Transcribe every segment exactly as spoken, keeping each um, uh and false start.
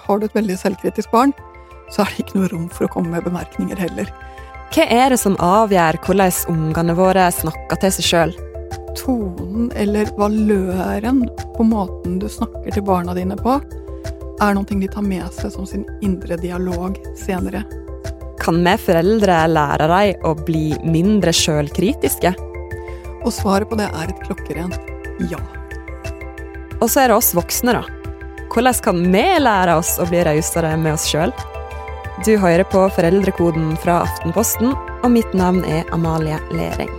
har du et veldig selvkritisk barn, så er det ikke noe rom for å komme med bemerkninger heller. Hva er det som avgjør hvordan ungene våre snakker til seg selv? Tonen eller valøren på måten du snakker til barna dine på, er noe de tar med seg som sin indre dialog senere. Kan vi foreldre lære dem å bli mindre selvkritiske? Og svaret på det er et klokkerent ja. Og så er det oss voksne da. Hvordan kan vi lære oss å bli rausere med oss selv? Du hører på Foreldrekoden fra Aftenposten, og mitt navn er Amalie Lering.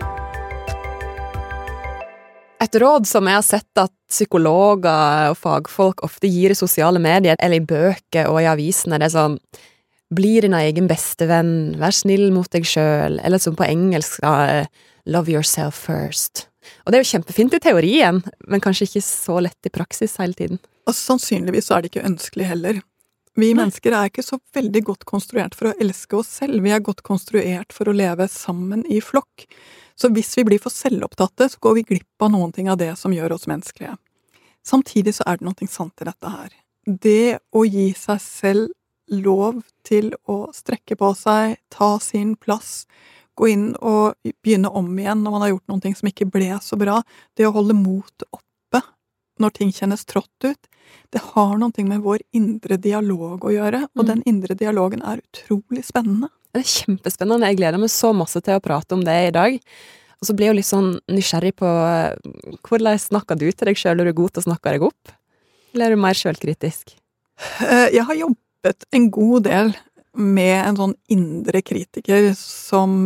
Et råd som jeg har sett at psykologer og fagfolk ofte gir i sosiale medier, eller i bøker og i avisene, det er sånn, bli din egen beste venn, vær snill mot deg selv, eller som på engelsk, love yourself first. Og det er jo kjempefint i teorien, men kanskje ikke så lett i praksis hele tiden. Og sannsynligvis er det ikke ønskelig heller. Vi mennesker er ikke så veldig godt konstruert for å elske oss selv, vi er godt konstruert for å leve sammen i flokk. Så hvis vi blir for selvopptatte, så går vi glipp av noen ting av det som gjør oss menneskelige. Samtidig så er det noe sant i dette her. Det å gi seg selv lov til å strekke på seg, ta sin plass, gå inn og begynne om igjen når man har gjort noe som ikke ble så bra, det å holde motet oppe når ting kjennes trått ut, det har noe med vår indre dialog å gjøre, og den indre dialogen er utrolig spennende. Det er kjempespennende. Jeg gleder meg så masse til å prate om det i dag. Og så blir jeg jo litt sånn nysgjerrig på hvordan snakker du til deg selv? Er du god til å snakke deg opp? Eller er du mer selvkritisk? Jeg har jobbet en god del med en sånn indre kritiker som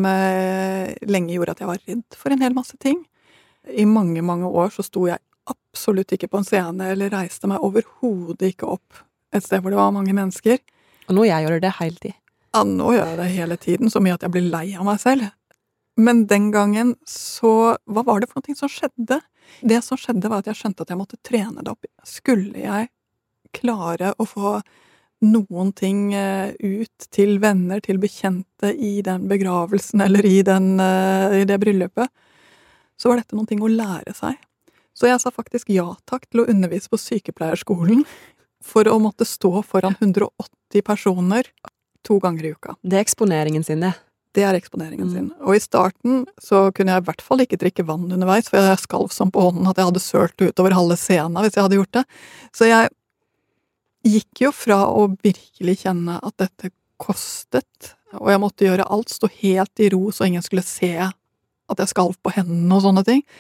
lenge gjorde at jeg var redd for en hel masse ting. I mange, mange år så sto jeg absolutt ikke på en scene eller reiste meg overhodet ikke opp et sted hvor det var mange mennesker. Og nå gjør du det hele tiden. Ja, nå gjør jeg det hele tiden, så mye at jeg blir lei av meg selv. Men den gangen så, hva var det for noe som skjedde? Det som skjedde var at jeg skjønte at jeg måtte trene det opp. Skulle jeg klare å få noen ting ut til venner, til bekjente i den begravelsen, eller i, den, i det bryllupet, så var dette noen ting å lære seg. Så jeg sa faktisk ja takk til å undervise på sykepleierskolen, for å måtte stå foran hundre og åtti personer, to ganger i uka. Det er eksponeringen sin, det. Det er eksponeringen mm. sin. Og i starten så kunne jeg i hvert fall ikke drikke vann underveis, for jeg skalv sånn på hånden at jeg hadde sølt utover halve scenen hvis jeg hadde gjort det. Så jeg gikk jo fra å virkelig kjenne at dette kostet, og jeg måtte gjøre alt, stå helt i ro så ingen skulle se at jeg skalv på hendene og sånne ting,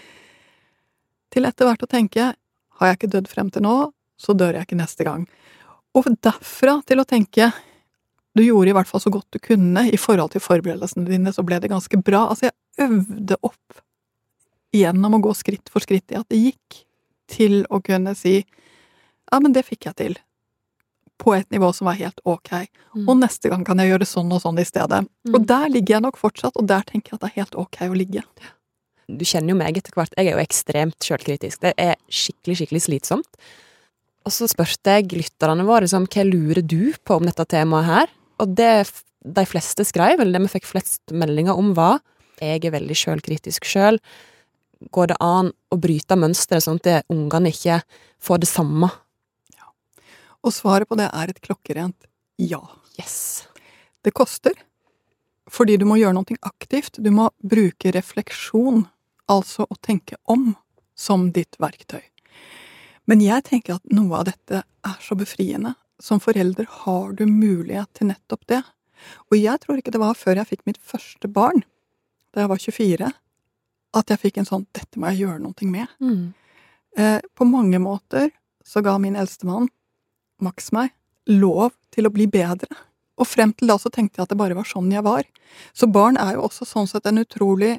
til etter hvert å tenke, har jeg ikke dødd frem til nå, så dør jeg ikke neste gang. Og derfra til å tenke, du gjorde i hvert fall så godt du kunne i forhold til forberedelsene dine, så ble det ganske bra. Altså jeg øvde opp gjennom å gå skritt for skritt i at det gikk til å kunne si, ja, men det fikk jeg til. På et nivå som var helt ok. Mm. Og neste gang kan jeg gjøre sånn og sånn i stedet. Mm. Og der ligger jeg nok fortsatt, og der tenker jeg at det er helt ok å ligge. Du kjenner jo meg etter hvert. Jeg er jo ekstremt selvkritisk. Det er skikkelig, skikkelig slitsomt. Og så spørte jeg lytterne våre, liksom, hva lurer du på om dette temaet her? Og det de fleste skrev, eller det vi fikk flest meldinger om var, jeg er veldig selvkritisk selv. Går det an å bryte mønstret sånn at ungene ikke får det samme? Ja. Og svaret på det er et klokkerent ja. Yes. Det koster, fordi du må gjøre noe aktivt. Du må bruke refleksjon, altså å tenke om, som ditt verktøy. Men jeg tenker at noe av dette er så befriende. Som forelder har du mulighet til nettopp det. Og jeg tror ikke det var før jeg fikk mitt første barn, da jeg var tjuefire, at jeg fikk en sånn, dette må jeg gjøre noe med. Mm. Eh, på mange måter så ga min eldste mann, Max meg, lov til å bli bedre. Og frem til da så tenkte jeg at det bare var sånn jeg var. Så barn er jo også sånn sett en utrolig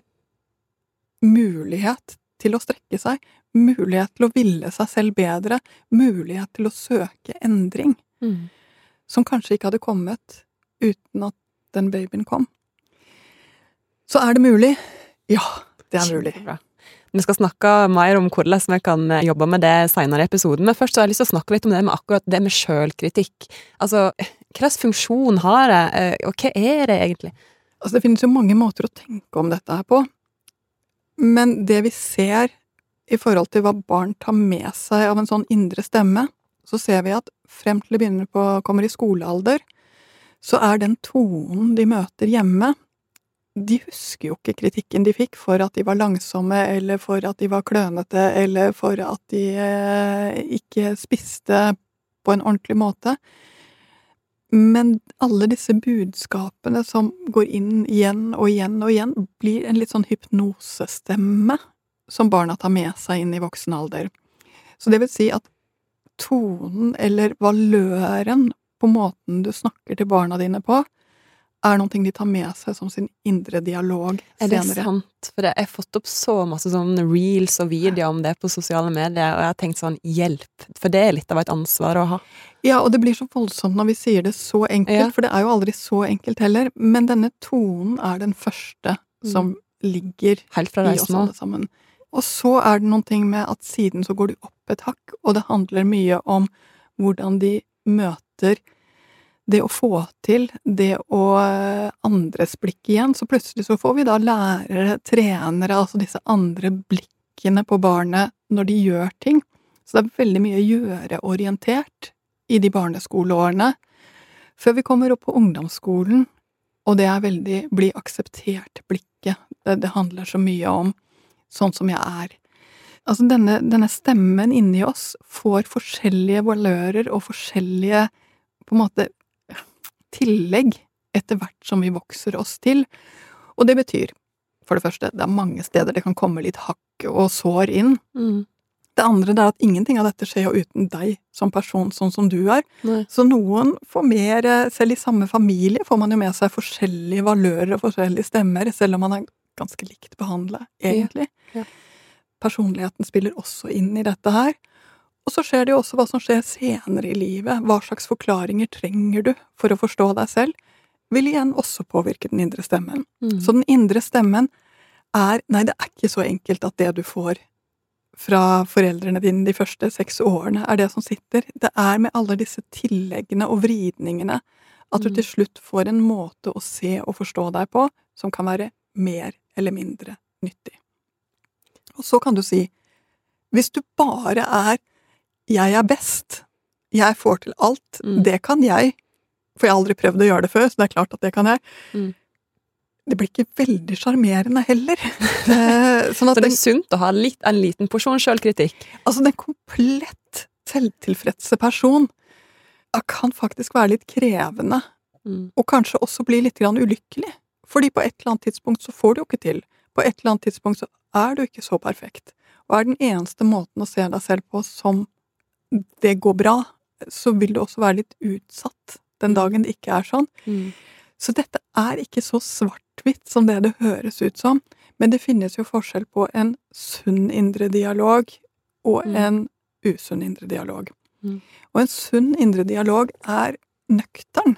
mulighet til å strekke seg, mulighet til å ville seg selv bedre, mulighet til å søke endring, mm. som kanskje ikke hadde kommet uten at den babyen kom. Så er det mulig? Ja, det er mulig. Kjempebra. Vi skal snakke mer om hvordan vi kan jobbe med det senere i episoden, men først så har jeg lyst til å snakke litt om det med akkurat det med selvkritikk. Altså, hva slags funksjon har det, og hva er det egentlig? Altså, det finnes jo mange måter å tenke om dette her på, men det vi ser i forhold til hva barn tar med seg av en sånn indre stemme, så ser vi at frem til de begynner på, kommer i skolealder, så er den tonen de møter hjemme, de husker jo ikke kritikken de fikk for at de var langsomme, eller for at de var klønete, eller for at de eh, ikke spiste på en ordentlig måte. Men alle disse budskapene som går inn igjen og igjen og igjen, blir en litt sånn hypnosestemme som barna tar med seg inn i voksen alder. Så det vil si at tonen eller valøren på måten du snakker til barna dine på, er noe de tar med seg som sin indre dialog senere. Er det sant? For jeg har fått opp så masse sånn reels og videoer om det på sosiale medier, og jeg har tenkt sånn, hjelp, for det er litt av et ansvar å ha. Ja, og det blir så voldsomt når vi sier det så enkelt, ja. For det er jo aldri så enkelt heller, men denne tonen er den første som mm. ligger helt fra i oss alle sammen. Og så er det noen ting med at siden så går de opp et hakk, og det handler mye om hvordan de møter det å få til, det å andres blikk igjen, så plutselig så får vi da lærere, trenere, altså disse andre blikkene på barnet når de gjør ting. Så det er veldig mye gjøreorientert i de barneskoleårene, før vi kommer opp på ungdomsskolen, og det er veldig bli akseptert blikket. Det, det handler så mye om sånn som jeg er. Altså denne, denne stemmen inni oss får forskjellige valører og forskjellige, på en måte, tillegg etter hvert som vi vokser oss til. Og det betyr, for det første, det er mange steder det kan komme litt hakk og sår inn. Mm. Det andre det er at ingenting av dette skjer jo uten deg som person, sånn som du er. Nei. Så noen får mer, selv i samme familie får man jo med seg forskjellige valører og forskjellige stemmer, selv om man er ganske likt behandlet, egentlig. Ja. Ja. Personligheten spiller også inn i dette her. Og så skjer det jo også hva som skjer senere i livet. Hva slags forklaringer trenger du for å forstå deg selv? Vil igjen også påvirke den indre stemmen. Mm. Så den indre stemmen er, nei, det er ikke så enkelt at det du får fra foreldrene dine de første seks årene er det som sitter. Det er med alle disse tilleggene og vridningene at du til slutt får en måte å se og forstå deg på som kan være mer eller mindre nyttig. Og så kan du si, hvis du bare er jeg er best, jeg får til alt, mm. det kan jeg, for jeg har aldri prøvd å gjøre det før, så det er klart at det kan jeg. Mm. Det blir ikke veldig charmerende heller. Det, sånn at så det er sunt å ha litt, en liten porsjon selvkritikk? Altså, den komplett selvtilfredse person kan faktisk være litt krevende, mm. og kanskje også bli litt grann ulykkelig, fordi på et eller annet tidspunkt så får du jo ikke til. På et eller annet tidspunkt så er du ikke så perfekt, og er den eneste måten å se deg selv på som det går bra, så vil du også være litt utsatt den dagen det ikke er sånn. Mm. Så dette er ikke så svart-hvitt som det det høres ut som, men det finnes jo forskjell på en sunn indre dialog og mm. en usunn indre dialog. Mm. Og en sunn indre dialog er nøktern.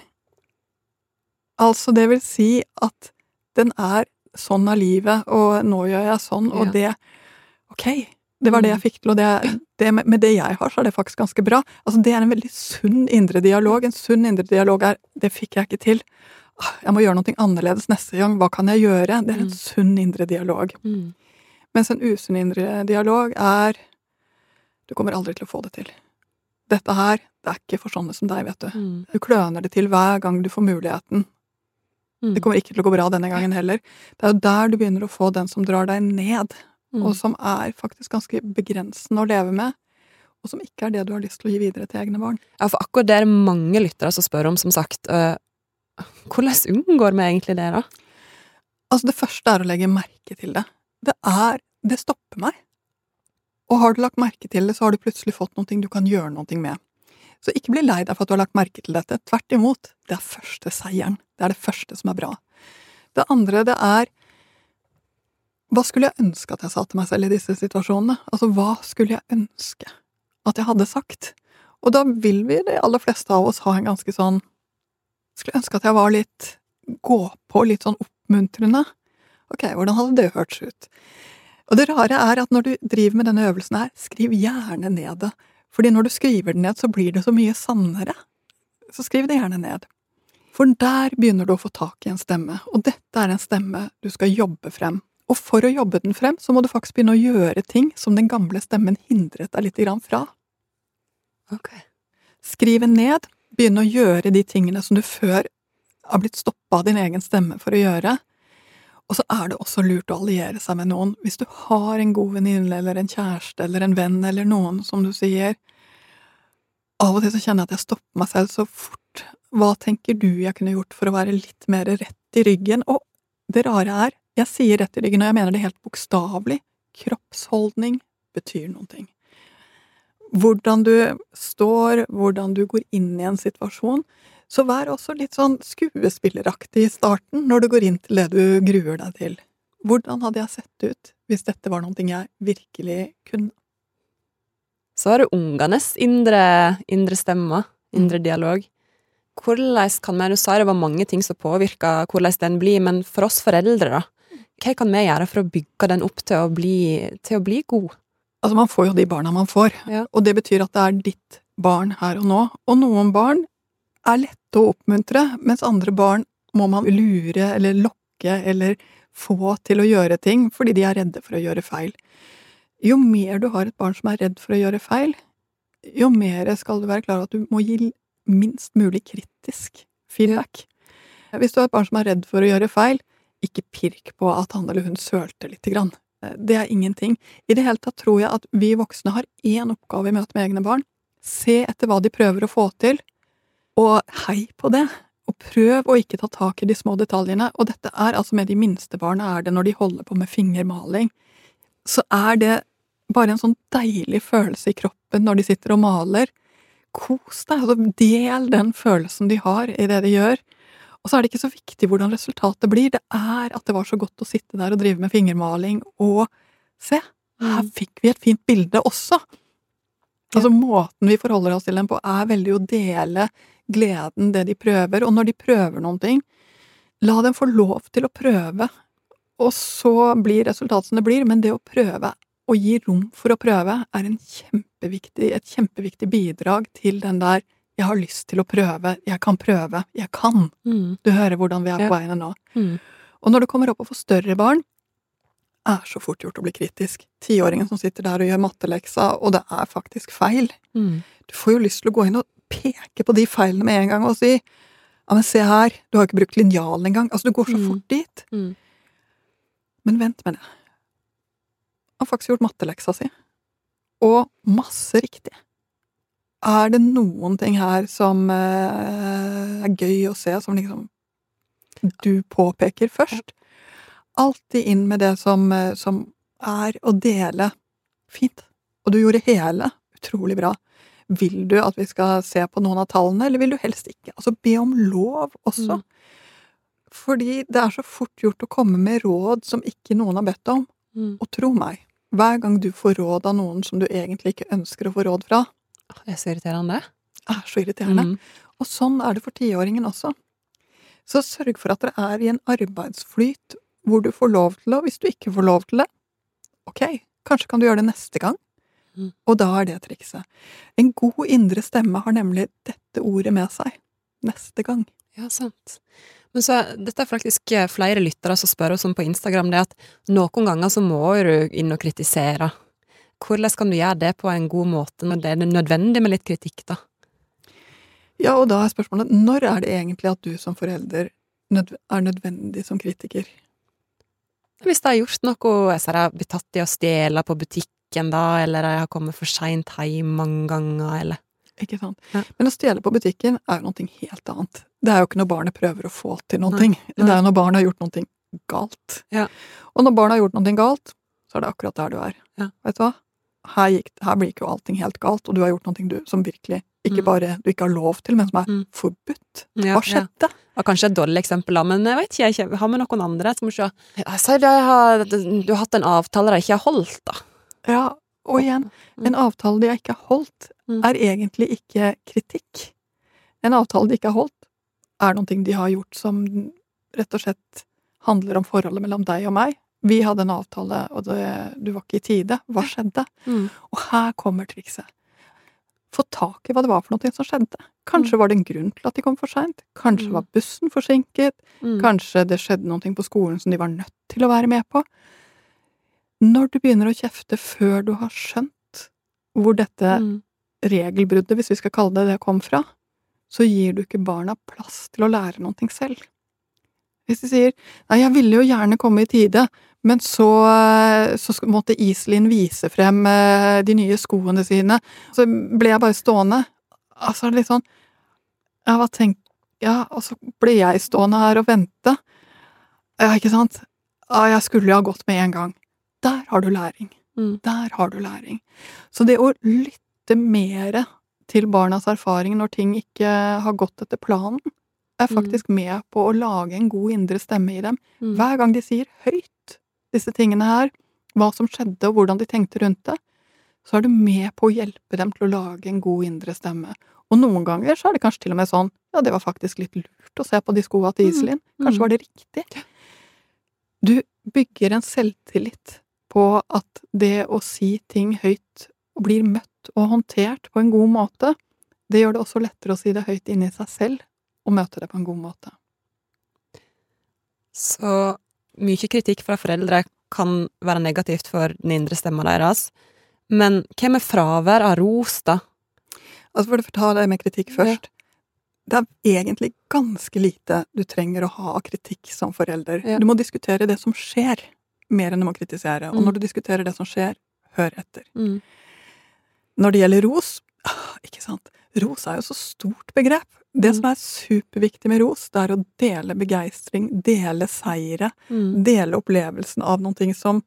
Altså det vil si at den er sånn av livet, og nå gjør jeg sånn, og ja. det, ok, det var det jeg fikk til, og det, det, med det jeg har, så er det faktisk ganske bra. Altså, det er en veldig sunn indre dialog. En sunn indre dialog er, det fikk jeg ikke til. Jeg må gjøre noe annerledes neste gang. Hva kan jeg gjøre? Det er en mm. sunn indre dialog. Mm. Mens en usunn indre dialog er, du kommer aldri til å få det til. Dette her, det er ikke for sånne som deg, vet du. Mm. Du kløner det til hver gang du får muligheten. Mm. Det kommer ikke til å gå bra denne gangen heller. Det er jo der du begynner å få den som drar deg ned. Mm. Og som er faktisk ganske begrensende å leve med, og som ikke er det du har lyst til å gi videre til egne barn. Ja, for akkurat det er det mange lyttere som spør om, som sagt, øh, hvordan unngår vi egentlig det da? Altså, det første er å legge merke til det. Det er, det stopper meg. Og har du lagt merke til det, så har du plutselig fått noe du kan gjøre noe med. Så ikke bli lei deg for at du har lagt merke til dette. Tvert imot, det er første seieren. Det er det første som er bra. Det andre, det er hva skulle jeg ønske at jeg sa til meg selv i disse situasjonene? Altså, hva skulle jeg ønske at jeg hadde sagt? Og da vil vi, de aller fleste av oss, ha en ganske sånn, skulle ønske at jeg var litt gå på, litt sånn oppmuntrende. Ok, hvordan hadde det hørts ut? Og det rare er at når du driver med denne øvelsen her, skriv gjerne ned det. Fordi når du skriver det ned, så blir det så mye sannere. Så skriv det gjerne ned. For der begynner du å få tak i en stemme, og dette er en stemme du skal jobbe frem. Og for å jobbe den frem, så må du faktisk begynne å gjøre ting som den gamle stemmen hindret deg litt grann fra. Ok. skrive ned, begynne å gjøre de tingene som du før har blitt stoppet av din egen stemme for å gjøre. Og så er det også lurt å alliere seg med noen. Hvis du har en god venninne eller en kjæreste eller en venn eller noen, som du sier, av og til så kjenner jeg at jeg stopper meg selv så fort. Hva tenker du jeg kunne gjort for å være litt mer rett i ryggen? Og det rare er, jeg sier rett i ryggen, og jeg mener det helt bokstavelig. Kroppsholdning betyr noen ting. Hvordan du står, hvordan du går inn i en situasjon, så vær også litt sånn skuespilleraktig i starten når du går inn til det du gruer deg til. Hvordan hadde jeg sett ut hvis dette var noe jeg virkelig kunne? Så har du ungenes indre, indre stemmer, indre dialog. Hvordan kan vi, du sa det var mange ting som påvirker hvordan den blir, men for oss foreldre da, hva kan vi gjøre for å bygge den opp til å bli, til å bli god? Altså man får jo de barna man får, ja. Og det betyr at det er ditt barn her og nå, og noen barn er lette å oppmuntre, mens andre barn må man lure eller lokke eller få til å gjøre ting, fordi de er redde for å gjøre feil. Jo mer du har et barn som er redd for å gjøre feil, jo mer skal du være klar over at du må gi minst mulig kritisk feedback. Hvis du har et barn som er redd for å gjøre feil, ikke pirk på at han eller hun sølte litt grann. Det er ingenting. I det hele tatt tror jeg at vi voksne har én oppgave i møte med egne barn. Se etter hva de prøver å få til, og hei på det. Og prøv å ikke ta tak i de små detaljene. Og dette er altså med de minste barna, er det når de holder på med fingermaling. Så er det bare en sånn deilig følelse i kroppen når de sitter og maler. Kos deg, altså del den følelsen de har i det de gjør. Og så er det ikke så viktig hvordan resultatet blir. Det er at det var så godt å sitte der og drive med fingermaling, og se, her fikk vi et fint bilde også. Altså måten vi forholder oss til dem på er veldig å dele gleden, det de prøver, og når de prøver noen ting, la dem få lov til å prøve, og så blir resultatet som det blir, men det å prøve, og gi rom for å prøve, er en kjempeviktig, et kjempeviktig bidrag til den der jeg har lyst til å prøve, jeg kan prøve, jeg kan. Mm. Du hører hvordan vi er på veiene nå. Mm. Og når du kommer opp og får større barn, er så fort gjort å bli kritisk. Tiåringen som sitter der og gjør matteleksa, og det er faktisk feil. Mm. Du får jo lyst til å gå inn og peke på de feilene med en gang og si, ja, men se her, du har ikke brukt linjalen engang. Altså, du går så Mm. fort dit. Mm. Men vent med det. Han har faktisk gjort matteleksa si. Og masse riktig. Er det noen ting her som eh, er gøy å se, som liksom du påpeker først? Alltid inn med det som, eh, som er å dele. Fint. Og du gjorde hele. Utrolig bra. Vil du at vi skal se på noen av tallene, eller vil du helst ikke? Altså, be om lov også. Mm. Fordi det er så fort gjort å komme med råd som ikke noen har bedt om. Mm. Og tro meg, hver gang du får råd av noen som du egentlig ikke ønsker å få råd fra, det er så irriterende. Det er så irriterende. Mm. Og sånn er det for tiåringen også. Så sørg for at dere er i en arbeidsflyt hvor du får lov til det, og hvis du ikke får lov til det, ok, kanskje kan du gjøre det neste gang. Mm. Og da er det trikset. En god indre stemme har nemlig dette ordet med seg. Neste gang. Ja, sant. Men så, dette er faktisk flere lyttere som spør oss om på Instagram, det at noen ganger så må du inn og kritisere. Hvordan kan du gjøre det på en god måte når det er nødvendig med litt kritikk, da? Ja, og da er spørsmålet, når er det egentlig at du som forelder er nødvendig som kritiker? Hvis jeg har gjort noe, så har jeg blitt tatt i å stjele på butikken da, eller jeg har kommet for sent hjem mange ganger, eller... Ikke sant? Ja. Men å stjele på butikken er jo noe helt annet. Det er jo ikke når barnet prøver å få til noe. Nei. Nei. Det er jo når barnet har gjort noe galt. Ja. Og når barnet har gjort noe galt, så er det akkurat der du er. Ja. Vet du hva? Her, gikk, her blir ikke jo allting helt galt, og du har gjort noe du, som virkelig ikke Mm. bare du ikke har lov til, men som er Mm. forbudt. Ja, Hva skjedde? Ja, kanskje et dårlig eksempel da, men jeg vet ikke, jeg ikke har med noen andre, skal vi se. Jeg sier det, jeg har, du har hatt en avtale de ikke har holdt, da. Ja, og igjen, en avtale de ikke har holdt, Mm. er egentlig ikke kritikk. En avtale de ikke har holdt, er noe de har gjort som rett og slett handler om forholdet mellom deg og meg. Vi hadde en avtale, og det, du var ikke i tide. Hva skjedde? Mm. Og her kommer trikset. Få tak i hva det var for noe som skjedde. Kanskje Mm. var det en grunn til at de kom for sent. Kanskje Mm. var bussen forsinket. Mm. Kanskje det skjedde noe på skolen som de var nødt til å være med på. Når du begynner å kjefte før du har skjønt hvor dette Mm. regelbruddet, hvis vi skal kalle det det, kom fra, så gir du ikke barna plass til å lære noe selv. Hvis de sier, nei, jeg ville jo gjerne komme i tide, men så, så måtte Iselin vise frem de nye skoene sine, så ble jeg bare stående. Altså er det litt sånn, ja, hva tenk, ja, og så ble jeg stående her og vente. Ja, ikke sant? Ja, jeg skulle jo ha gått med en gang. Der har du læring. Mm. Der har du læring. Så det å lytte mer til barnas erfaring når ting ikke har gått etter planen, er faktisk med på å lage en god indre stemme i dem. Mm. Hver gang de sier høyt disse tingene her, hva som skjedde og hvordan de tenkte rundt det, så er du med på å hjelpe dem til å lage en god indre stemme. Og noen ganger så er det kanskje til og med sånn, ja, det var faktisk litt lurt å se på de skoene til Iselin. Kanskje var det riktig. Du bygger en selvtillit på at det å si ting høyt og blir møtt og håndtert på en god måte, det gjør det også lettere å si det høyt inni seg selv og møte det på en god måte. Så mye kritikk fra foreldre kan være negativt for den indre stemmen deres, men hva med fravær av ros da? Altså for å ta det med kritikk først. Ja. Det er egentlig ganske lite du trenger å ha kritikk som forelder. Ja. Du må diskutere det som skjer, mer enn du må kritisere. Mm. Og når du diskuterer det som skjer, hør etter. Mm. Når det gjelder ros, ikke sant? Ros er jo så stort begrep. Det som er superviktig med ros, det er å dele begeistring, dele seire, mm. dele opplevelsen av noen ting som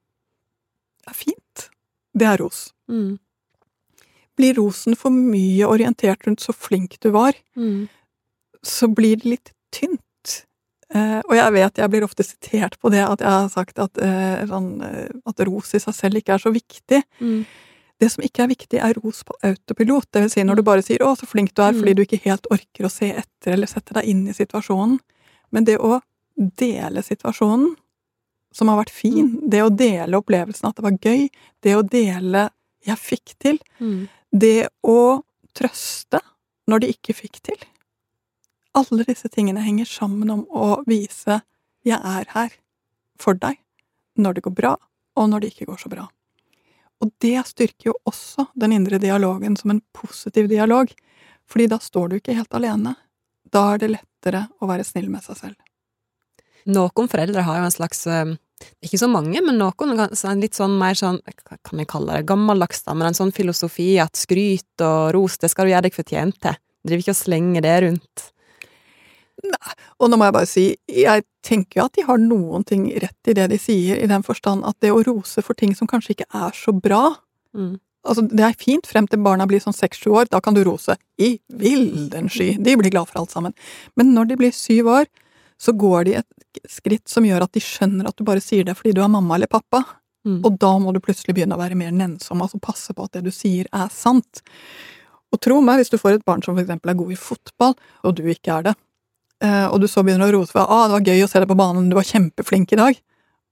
er fint. Det er ros. Mm. Blir rosen for mye orientert rundt så flink du var, mm. så blir det litt tynt. Eh, og jeg vet, jeg blir ofte sitert på det, at jeg har sagt at, eh, sånn, at ros i seg selv ikke er så viktig. Mm. Det som ikke er viktig er ros på autopilot, det vil si når du bare sier, å, så flink du er, fordi du ikke helt orker å se etter eller sette deg inn i situasjonen. Men det å dele situasjonen, som har vært fin, det å dele opplevelsen at det var gøy, det å dele jeg fikk til, mm. det å trøste når de ikke fikk til. Alle disse tingene henger sammen om å vise jeg er her for deg når det går bra, og når det ikke går så bra. Og det styrker jo også den indre dialogen som en positiv dialog, fordi da står du ikke helt alene. Da er det lettere å være snill med seg selv. Noen foreldre har jo en slags, ikke så mange, men noen en litt sånn mer sånn, hva kan jeg kalle det, gammeldags da, men en sånn filosofi at skryt og ros, det skal du gjøre deg fortjent til. Driver ikke å slenge det rundt. Nei, og nå må jeg bare si, jeg tenker jo at de har noen ting rett i det de sier, i den forstand at det å rose for ting som kanskje ikke er så bra, mm. altså det er fint frem til barna blir sånn seks-sju år, da kan du rose i vilden sky, de blir glad for alt sammen. Men når de blir syv år, så går de et skritt som gjør at de skjønner at du bare sier det fordi du er mamma eller pappa, mm. og da må du plutselig begynne å være mer nennsom, altså passe på at det du sier er sant. Og tro meg, hvis du får et barn som for eksempel er god i fotball, og du ikke er det, og du så begynner å rose for, ah, det var gøy å se deg på banen, du var kjempeflink i dag.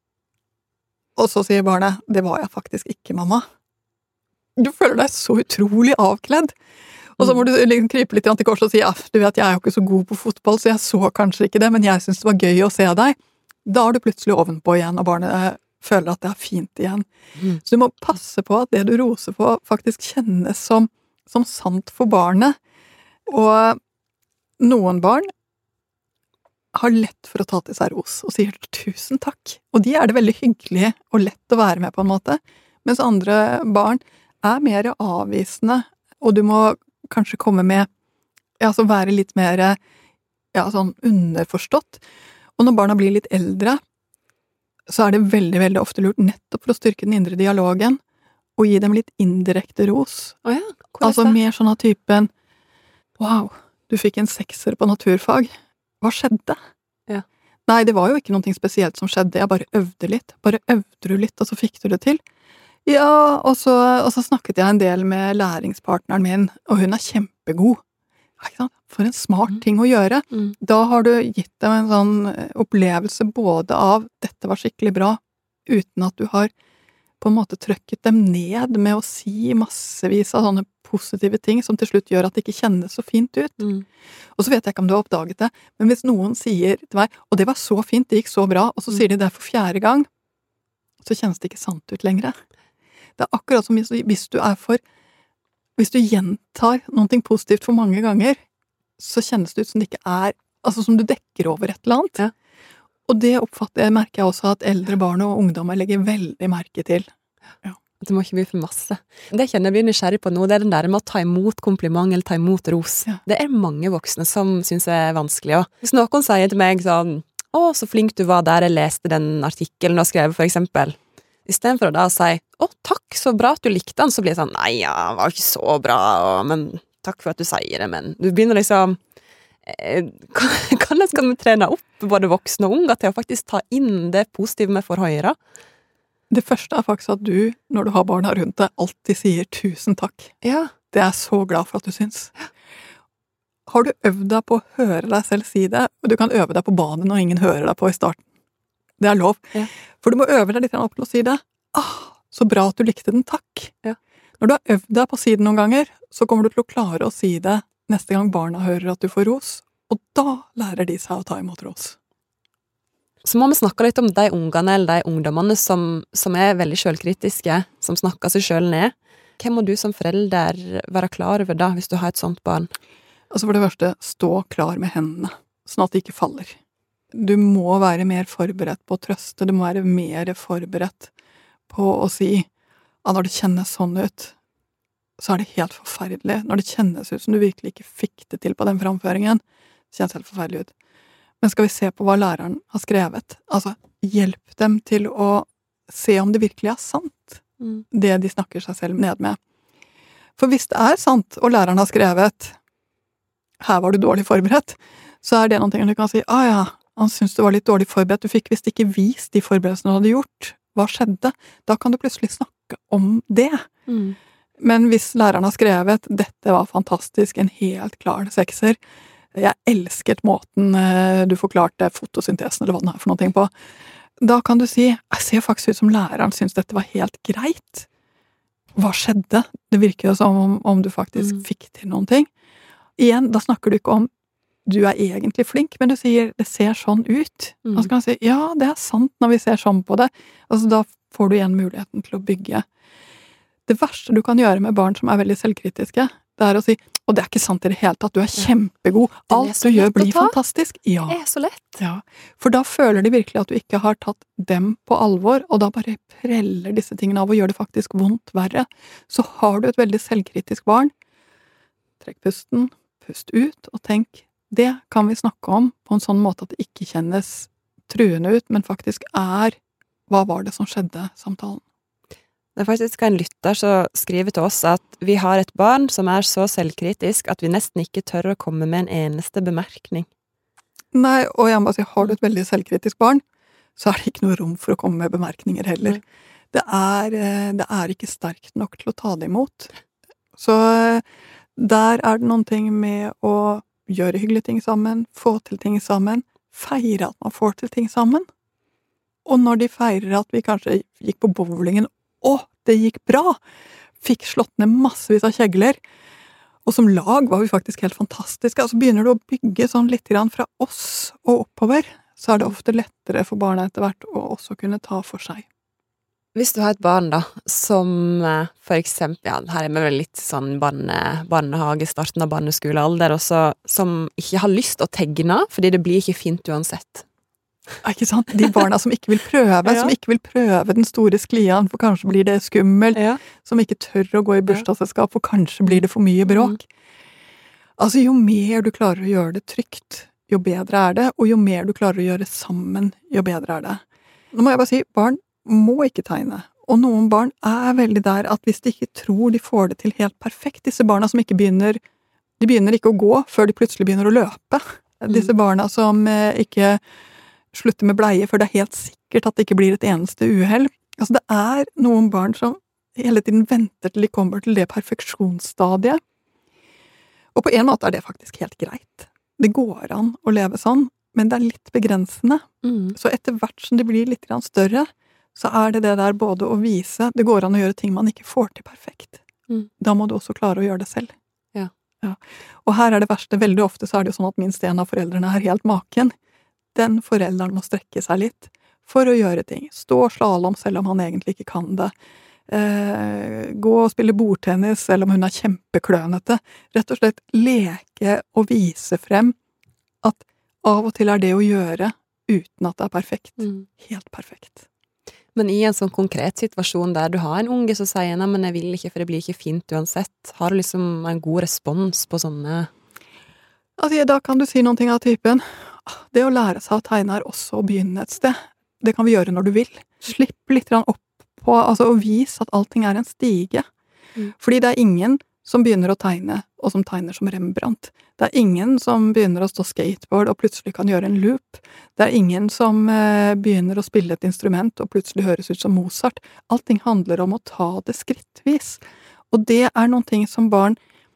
Og så sier barnet, det var jeg faktisk ikke, mamma. Du føler deg så utrolig avkledd. Og så må du liksom krype litt til kors og si, ja, du vet, jeg er jo ikke så god på fotball, så jeg så kanskje ikke det, men jeg synes det var gøy å se deg. Da er du plutselig ovenpå igjen, og barnet føler at det er fint igjen. Mm. Så du må passe på at det du roser på faktisk kjennes som, som sant for barnet. Og noen barn har lett for å ta til seg ros, og sier tusen takk. Og de er det veldig hyggelig og lett å være med på en måte, mens andre barn er mer avvisende, og du må kanskje komme med, ja, så være litt mer, ja, sånn underforstått. Og når barna blir litt eldre, så er det veldig, veldig ofte lurt nettopp for å styrke den indre dialogen, og gi dem litt indirekte ros. Oh ja, altså mer sånn av typen, wow, du fikk en sekser på naturfag. Hva skjedde? Ja. Nei, det var jo ikke noe spesielt som skjedde, jeg bare øvde litt. Bare øvde du litt, og så fikk du det til. Ja, og så, og så snakket jeg en del med læringspartneren min, og hun er kjempegod. Ikke sant? For en smart ting å gjøre. Mm. Da har du gitt dem en sånn opplevelse både av dette var skikkelig bra, uten at du har på en måte trøkket dem ned med å si massevis av sånne positive ting som til slutt gjør at det ikke kjennes så fint ut. Mm. Og så vet jeg ikke om du har oppdaget det, men hvis noen sier til meg, og det var så fint, det gikk så bra, og så mm. sier de det for fjerde gang, så kjennes det ikke sant ut lenger. Det er akkurat som hvis du er for hvis du gjentar noe positivt for mange ganger, så kjennes det ut som det ikke er, altså som du dekker over et eller annet. Ja. Og det oppfatter jeg, merker jeg også at eldre barn og ungdommer legger veldig merke til. Ja. Det må ikke bli for masse. Det kjenner jeg blir nysgjerrig på nå, det er den der med å ta imot kompliment eller ta imot ros. Ja. Det er mange voksne som synes det er vanskelig. Og hvis noen sier til meg sånn, å, så flink du var der jeg leste den artikkelen du har skrevet, for eksempel. I stedet for å da si, å, takk, så bra at du likte den, så blir det sånn, nei, ja, det var ikke så bra, og, men takk for at du sier det, men du begynner liksom, eh, hvordan skal vi trene opp både voksne og unge til å faktisk ta inn det positive vi får høre? Det første er faktisk at du, når du har barna rundt deg, alltid sier tusen takk. Ja. Det er jeg så glad for at du syns. Har du øvd deg på å høre deg selv si det, og du kan øve deg på banen når ingen hører deg på i starten. Det er lov. Ja. For du må øve deg litt opp til å si det. Ah, så bra at du likte den, takk. Ja. Når du har øvd deg på å si det noen ganger, så kommer du til å klare å si det neste gang barna hører at du får ros, og da lærer de seg å ta imot ros. Så må vi snakke litt om de ungene eller de ungdommene som, som er veldig selvkritiske, som snakker seg selv ned. Hva må du som forelder være klar over da, hvis du har et sånt barn? Altså for det første, stå klar med hendene, sånn at de ikke faller. Du må være mer forberedt på å trøste, du må være mer forberedt på å si at når det kjennes sånn ut, så er det helt forferdelig. Når det kjennes ut som du virkelig ikke fikk det til på den framføringen, det kjennes helt forferdelig ut. Men skal vi se på hva læreren har skrevet? Altså, hjelp dem til å se om det virkelig er sant, Mm. det de snakker seg selv ned med. For hvis det er sant, og læreren har skrevet her var du dårlig forberedt, så er det noe du kan si, ah ja, han synes du var litt dårlig forberedt, du fikk visst ikke vist de forberedelsene du hadde gjort. Hva skjedde? Da kan du plutselig snakke om det. Mm. Men hvis læreren har skrevet, dette var fantastisk, en helt klar sekser, jeg elsket måten du forklarte fotosyntesen, eller hva den er for noe på, da kan du si, jeg ser faktisk ut som læreren synes dette var helt greit. Hva skjedde? Det virker jo som om, om du faktisk Mm. fikk til noen ting. Igjen, da snakker du ikke om du er egentlig flink, men du sier det ser sånn ut. Mm. Da skal man si, ja, det er sant når vi ser sånn på det. Altså, da får du igjen muligheten til å bygge. Det verste du kan gjøre med barn som er veldig selvkritiske, det er å si, og det er ikke sant i det hele tatt, du er kjempegod, Den er alt så du gjør lett å blir ta. fantastisk. Ja, Det er så lett. ja. For da føler de virkelig at du ikke har tatt dem på alvor, og da bare preller disse tingene av og gjør det faktisk vondt verre. Så har du et veldig selvkritisk barn, trekk pusten, pust ut, og tenk, det kan vi snakke om på en sånn måte at det ikke kjennes truende ut, men faktisk er, hva var det som skjedde, samtalen. Det er faktisk en lytter som skriver til oss at vi har et barn som er så selvkritisk at vi nesten ikke tør å komme med en eneste bemerkning. Nei, og jeg må bare si, har du et veldig selvkritisk barn, så er det ikke noe rom for å komme med bemerkninger heller. Nei. Det er, det er ikke sterkt nok til å ta det imot. Så der er det noen ting med å gjøre hyggelige ting sammen, få til ting sammen, feire at man får til ting sammen. Og når de feirer at vi kanskje gikk på bowlingen, å, det gikk bra, fikk slått ned massevis av kjegler, og som lag var vi faktisk helt fantastiske, altså begynner du å bygge sånn litt grann fra oss og oppover, så er det ofte lettere for barna etter hvert å også kunne ta for seg. Hvis du har et barn da, som eh, for eksempel, ja, her er vi vel litt sånn barne, barnehage, starten av barneskolealder, også, som ikke har lyst å tegne, fordi det blir ikke fint uansett. Ikke sant? De barna som ikke vil prøve, Ja. som ikke vil prøve den store sklian, for kanskje blir det skummelt, Ja. som ikke tør å gå i bursdagsselskap, for kanskje blir det for mye bråk. Altså, jo mer du klarer å gjøre det trygt, jo bedre er det, og jo mer du klarer å gjøre sammen, jo bedre er det. Nå må jeg bare si, barn må ikke tegne, og noen barn er veldig der at hvis de ikke tror de får det til helt perfekt, disse barna som ikke begynner, de begynner ikke å gå før de plutselig begynner å løpe, disse barna som eh, ikke slutter med bleie før det er helt sikkert at det ikke blir et eneste uhell. Altså, det er noen barn som hele tiden venter til de kommer til det perfeksjonsstadiet. Og på en måte er det faktisk helt greit. Det går an å leve sånn, men det er litt begrensende. Mm. Så etter hvert som de blir litt grann større, så er det det der både å vise, det går an å gjøre ting man ikke får til perfekt. Mm. Da må du også klare å gjøre det selv. Ja. Ja. Og her er det verste, veldig ofte så er det jo sånn at minst en av foreldrene er helt maken. Den forelderen må strekke seg litt for å gjøre ting. Stå slalom selv om han egentlig ikke kan det. eh, gå og spille bordtennis, selv om hun er kjempeklønete. Rett og slett leke og vise frem at av og til er det å gjøre uten at det er perfekt. Mm. Helt perfekt. Men i en sånn konkret situasjon der du har en unge som sier nei, men jeg vil ikke, for det blir ikke fint uansett, har du liksom en god respons på sånne? Altså, da kan du si noen ting av typen, det å lære seg å tegne er også å begynne et sted. Det kan vi gjøre når du vil. Slipp litt opp på, altså å vise at allting er en stige. Mm. Fordi det er ingen som begynner å tegne, og som tegner som Rembrandt. Det er ingen som begynner å stå skateboard og plutselig kan gjøre en loop. Det er ingen som eh, begynner å spille et instrument og plutselig høres ut som Mozart. Allting handler om å ta det skrittvis. Og det er noen ting som barn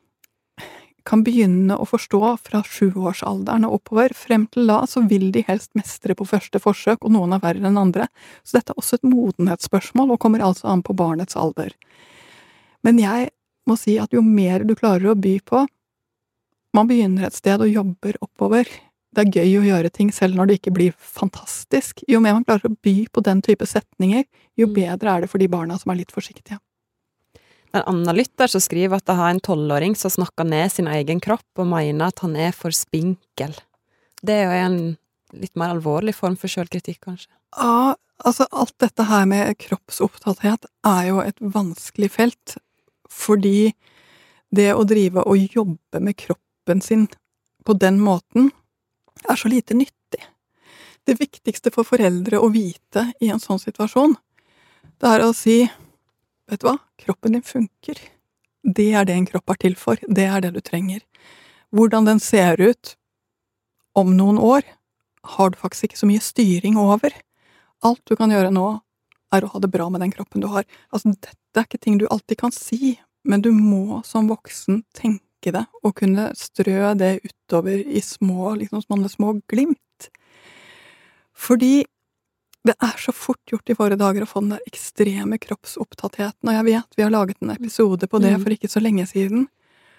kan begynne å forstå fra sjuårsalderen og oppover. Frem til da så vil de helst mestre på første forsøk, og noen er verre enn andre. Så dette er også et modenhetsspørsmål, og kommer altså an på barnets alder. Men jeg må si at jo mer du klarer å by på, man begynner et sted og jobber oppover. Det er gøy å gjøre ting selv når det ikke blir fantastisk. Jo mer man klarer å by på den type setninger, jo bedre er det for de barna som er litt forsiktige. En annen lytter som skriver at det har en tolvåring som snakker ned sin egen kropp og mener at han er for spinkel. Det er jo en litt mer alvorlig form for selvkritikk, kanskje. Ja, altså alt dette her med kroppsopptatthet er jo et vanskelig felt, fordi det å drive og jobbe med kroppen sin på den måten er så lite nyttig. Det viktigste for foreldre å vite i en sånn situasjon, det er å si, vet du hva, kroppen din funker. Det er det en kropp er til for, det er det du trenger. Hvordan den ser ut om noen år, har du faktisk ikke så mye styring over. Alt du kan gjøre nå, er å ha det bra med den kroppen du har. Altså, dette er ikke ting du alltid kan si, men du må som voksen tenke det, og kunne strø det utover i små, liksom små, små glimt. Fordi det er så fort gjort i våre dager å få den der ekstreme kroppsopptattheten, og jeg vet vi har laget en episode på det for ikke så lenge siden.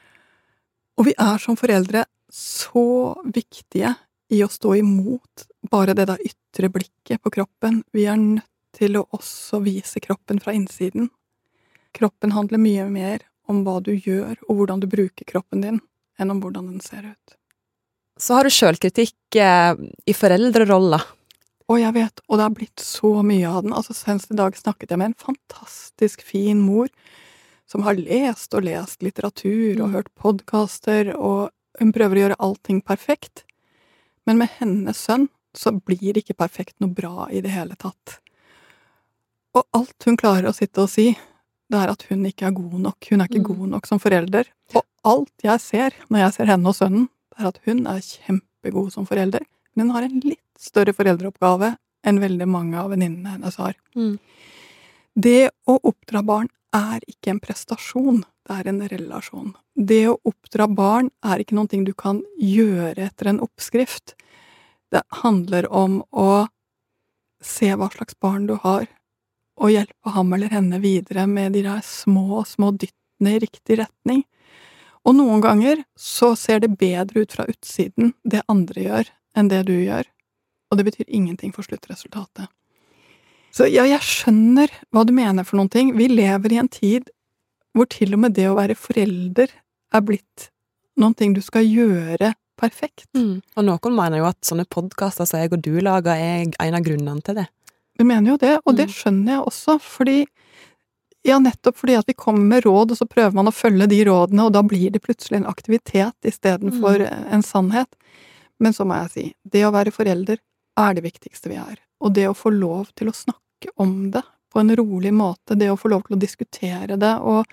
Og vi er som foreldre så viktige i å stå imot bare det der ytre blikket på kroppen. Vi er nødt til å også vise kroppen fra innsiden. Kroppen handler mye mer om hva du gjør, og hvordan du bruker kroppen din, enn om hvordan den ser ut. Så har du selvkritikk eh, i foreldrerolla. Og jeg vet, og det har blitt så mye av den. Altså, senest i dag snakket jeg med en fantastisk fin mor, som har lest og lest litteratur og hørt podcaster, og hun prøver å gjøre allting perfekt. Men med hennes sønn så blir det ikke perfekt noe bra i det hele tatt. Og alt hun klarer å sitte og si, det er at hun ikke er god nok. Hun er ikke mm. god nok som forelder. Og alt jeg ser når jeg ser henne og sønnen, det er at hun er kjempegod som forelder, men hun har en litt større foreldreoppgave enn veldig mange av venninnene hennes har. Mm. Det å oppdra barn er ikke en prestasjon, det er en relasjon. Det å oppdra barn er ikke noe du kan gjøre etter en oppskrift. Det handler om å se hva slags barn du har, og hjelpe ham eller henne videre med de der små, små dyttene i riktig retning. Og noen ganger så ser det bedre ut fra utsiden det andre gjør, enn det du gjør. Og det betyr ingenting for sluttresultatet. Så ja, jeg skjønner hva du mener for noen ting. Vi lever i en tid hvor til og med det å være forelder er blitt noen ting du skal gjøre perfekt. Mm. Og noen mener jo at sånne podcaster som jeg og du lager er en av grunnene til det. Vi mener jo det, og det skjønner jeg også, fordi ja, nettopp fordi at vi kommer med råd, og så prøver man å følge de rådene, og da blir det plutselig en aktivitet i stedet for mm. en sannhet. Men så må jeg si, det å være forelder er det viktigste vi er. Og det å få lov til å snakke om det på en rolig måte, det å få lov til å diskutere det, og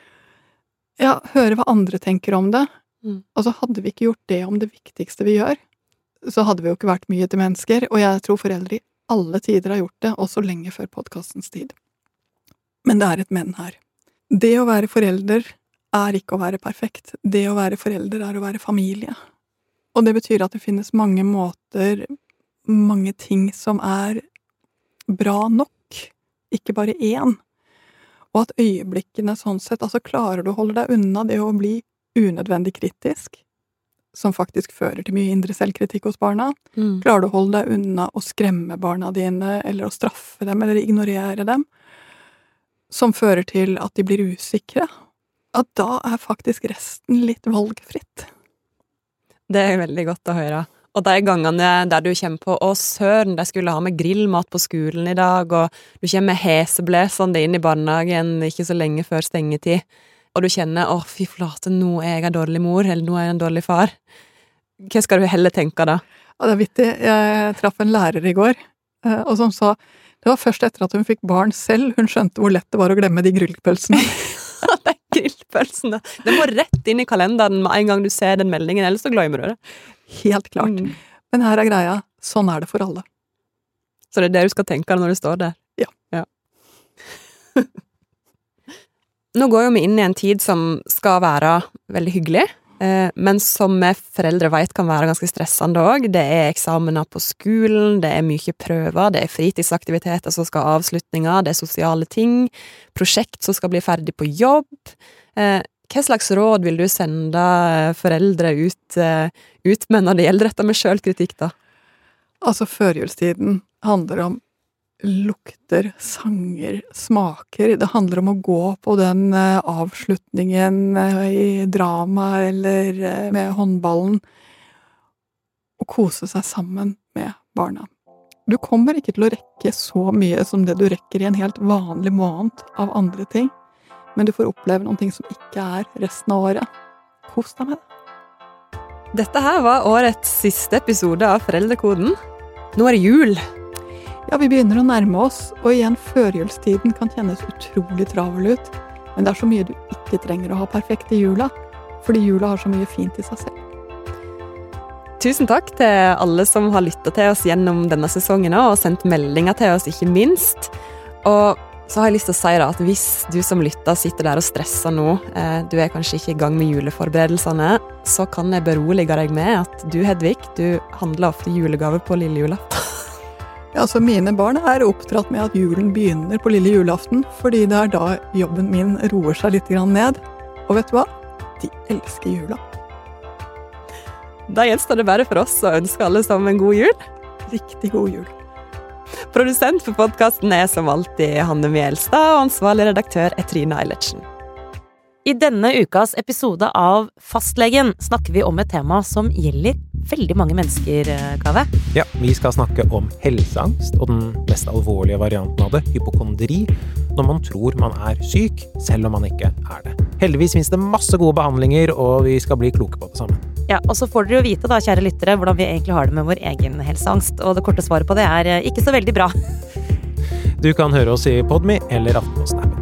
ja, høre hva andre tenker om det. Mm. Altså, hadde vi ikke gjort det om det viktigste vi gjør, så hadde vi jo ikke vært mye til mennesker, og jeg tror foreldre i alle tider har gjort det, også lenge før podcastens tid. Men det er et men her. Det å være forelder er ikke å være perfekt. Det å være forelder er å være familie. Og det betyr at det finnes mange måter, mange ting som er bra nok, ikke bare én. Og at øyeblikkene sånn sett, altså klarer du å holde deg unna det å bli unødvendig kritisk, som faktisk fører til mye indre selvkritikk hos barna. Mm. Klarer du å holde deg unna å skremme barna dine, eller å straffe dem, eller ignorere dem, som fører til at de blir usikre, at da er faktisk resten litt valgfritt. Det er veldig godt å høre. Og de gangene der du kommer på å søren, de skulle ha med grillmat på skolen i dag, og du kommer med heseblesende inn i barnehagen ikke så lenge før stengetid, og du kjenner, å fy flate, nå er jeg en dårlig mor, eller nå er jeg en dårlig far. Hva skal du heller tenke da? Ja, det er vittig. Jeg traff en lærer i går, og som sa, det var først etter at hun fikk barn selv, hun skjønte hvor lett det var å glemme de grillpølsene. De grillpølsene. Det må rett inn i kalenderen med en gang du ser den meldingen, ellers så glemmer du det. Helt klart. Mm. Men her er greia, sånn er det for alle. Så det er det du skal tenke når du står der? Ja. Ja. Nå går jo vi inn i en tid som skal være veldig hyggelig, men som vi foreldre vet kan være ganske stressende også. Det er eksamener på skolen, det er mye prøver, det er fritidsaktiviteter som skal ha avslutninger, det er sosiale ting, prosjekt som skal bli ferdig på jobb. Hva slags råd vil du sende foreldre ut, ut med når det gjelder dette med selvkritikk da? Altså førjulstiden handler om lukter, sanger, smaker. Det handler om å gå på den uh, avslutningen uh, i drama eller uh, med håndballen og kose seg sammen med barna. Du kommer ikke til å rekke så mye som det du rekker i en helt vanlig måned av andre ting, men du får oppleve noen ting som ikke er resten av året. Kos deg med det. Dette her var årets siste episode av Foreldrekoden. Nå er det jul. Ja, vi begynner å nærme oss, og igjen førjulstiden kan kjennes utrolig travel ut, men det er så mye du ikke trenger å ha perfekt i jula, fordi jula har så mye fint i seg selv. Tusen takk til alle som har lyttet til oss gjennom denne sesongen og sendt meldinger til oss, ikke minst. Og så har jeg lyst til å si da, at hvis du som lytter sitter der og stresser nå, eh, du er kanskje ikke i gang med juleforberedelsene, så kan jeg berolige deg med at du, Hedvig, du handler ofte julegave på lille julaften. Ja, så mine barn er oppdratt med at julen begynner på lille julaften, fordi det er da jobben min roer seg litt grann ned. Og vet du hva? De elsker jula. Da gjenstår det bare for oss å ønske alle sammen en god jul. Riktig god jul. Produsent for podcasten er som alltid Hanne Mjelstad, og ansvarlig redaktør er Trine Eilertsen. I denne ukas episode av Fastlegen snakker vi om et tema som gjelder veldig mange mennesker, Kave. Ja, vi skal snakke om helseangst og den mest alvorlige varianten av det, hypokondri, når man tror man er syk, selv om man ikke er det. Heldigvis finnes det masse gode behandlinger, og vi skal bli kloke på det sammen. Ja, og så får dere jo vite da, kjære lyttere, hvordan vi egentlig har det med vår egen helseangst, og det korte svaret på det er ikke så veldig bra. Du kan høre oss i Podme eller Aftenposten-appen.